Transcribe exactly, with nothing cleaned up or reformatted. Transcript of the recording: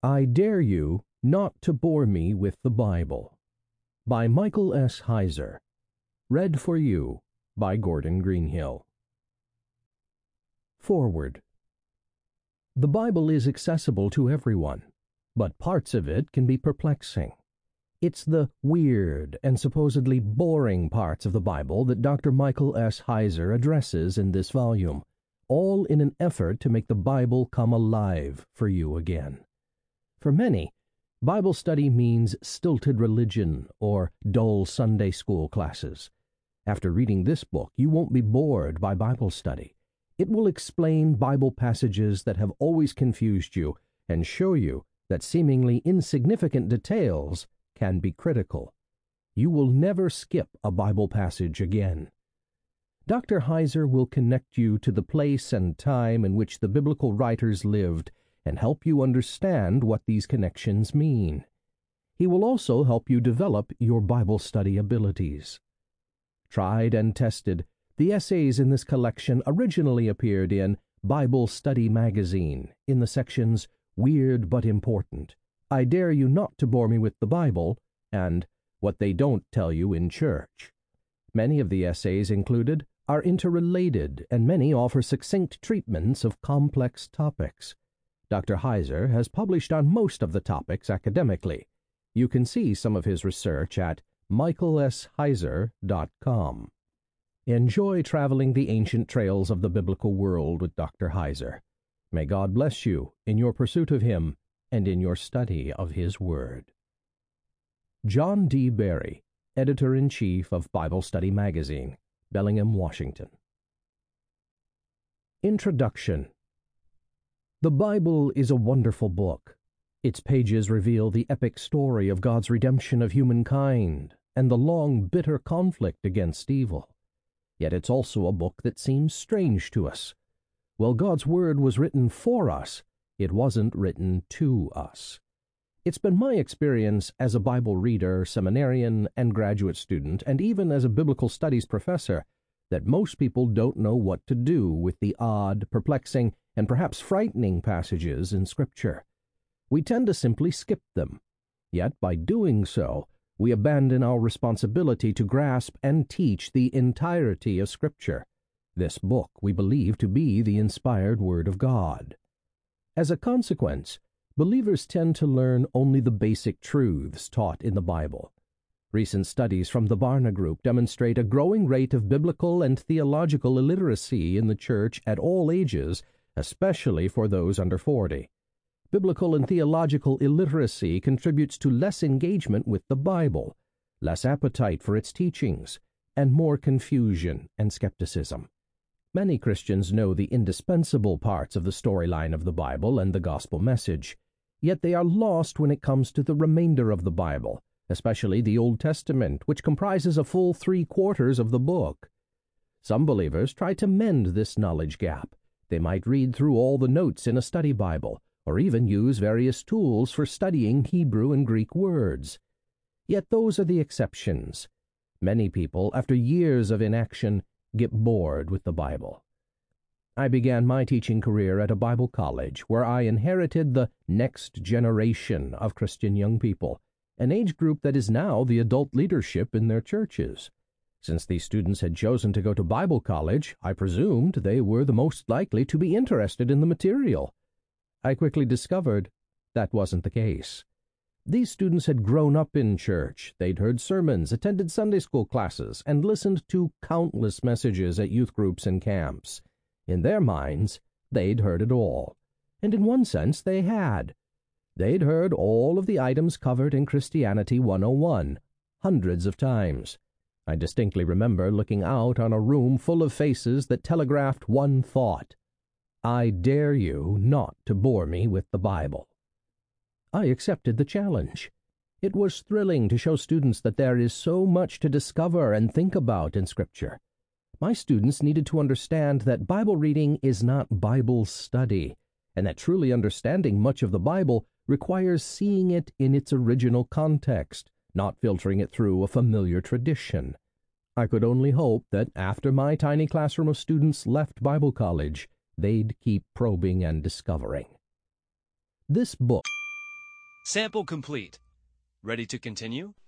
I Dare You Not to Bore Me with the Bible by Michael S. Heiser. Read for you by Gordon Greenhill. Foreword. The Bible is accessible to everyone, but parts of it can be perplexing. It's the weird and supposedly boring parts of the Bible that Doctor Michael S. Heiser addresses in this volume, all in an effort to make the Bible come alive for you again. For many, Bible study means stilted religion or dull Sunday school classes. After reading this book, you won't be bored by Bible study. It will explain Bible passages that have always confused you and show you that seemingly insignificant details can be critical. You will never skip a Bible passage again. Doctor Heiser will connect you to the place and time in which the biblical writers lived and help you understand what these connections mean. He will also help you develop your Bible study abilities. Tried and tested, the essays in this collection originally appeared in Bible Study Magazine in the sections Weird but Important, I Dare You Not to Bore Me with the Bible, and What They Don't Tell You in Church. Many of the essays included are interrelated, and many offer succinct treatments of complex topics. Doctor Heiser has published on most of the topics academically. You can see some of his research at michael s heiser dot com. Enjoy traveling the ancient trails of the biblical world with Doctor Heiser. May God bless you in your pursuit of Him and in your study of His Word. John D. Barry, Editor-in-Chief of Bible Study Magazine, Bellingham, Washington. Introduction. The Bible is a wonderful book. Its pages reveal the epic story of God's redemption of humankind and the long, bitter conflict against evil. Yet it's also a book that seems strange to us. While God's Word was written for us, it wasn't written to us. It's been my experience as a Bible reader, seminarian, and graduate student, and even as a biblical studies professor, that most people don't know what to do with the odd, perplexing, and perhaps frightening passages in Scripture. We tend to simply skip them. Yet by doing so, we abandon our responsibility to grasp and teach the entirety of Scripture. This book we believe to be the inspired Word of God. As a consequence, believers tend to learn only the basic truths taught in the Bible. Recent studies from the Barna Group demonstrate a growing rate of biblical and theological illiteracy in the church at all ages, especially for those under forty. Biblical and theological illiteracy contributes to less engagement with the Bible, less appetite for its teachings, and more confusion and skepticism. Many Christians know the indispensable parts of the storyline of the Bible and the gospel message, yet they are lost when it comes to the remainder of the Bible, especially the Old Testament, which comprises a full three-quarters of the book. Some believers try to mend this knowledge gap. They might read through all the notes in a study Bible, or even use various tools for studying Hebrew and Greek words. Yet those are the exceptions. Many people, after years of inaction, get bored with the Bible. I began my teaching career at a Bible college where I inherited the next generation of Christian young people, an age group that is now the adult leadership in their churches. Since these students had chosen to go to Bible college, I presumed they were the most likely to be interested in the material. I quickly discovered that wasn't the case. These students had grown up in church. They'd heard sermons, attended Sunday school classes, and listened to countless messages at youth groups and camps. In their minds, they'd heard it all. And in one sense, they had. They'd heard all of the items covered in Christianity one oh one, hundreds of times. I distinctly remember looking out on a room full of faces that telegraphed one thought: I dare you not to bore me with the Bible. I accepted the challenge. It was thrilling to show students that there is so much to discover and think about in Scripture. My students needed to understand that Bible reading is not Bible study, and that truly understanding much of the Bible requires seeing it in its original context, not filtering it through a familiar tradition. I could only hope that after my tiny classroom of students left Bible college, they'd keep probing and discovering. This book Sample complete. Ready to continue?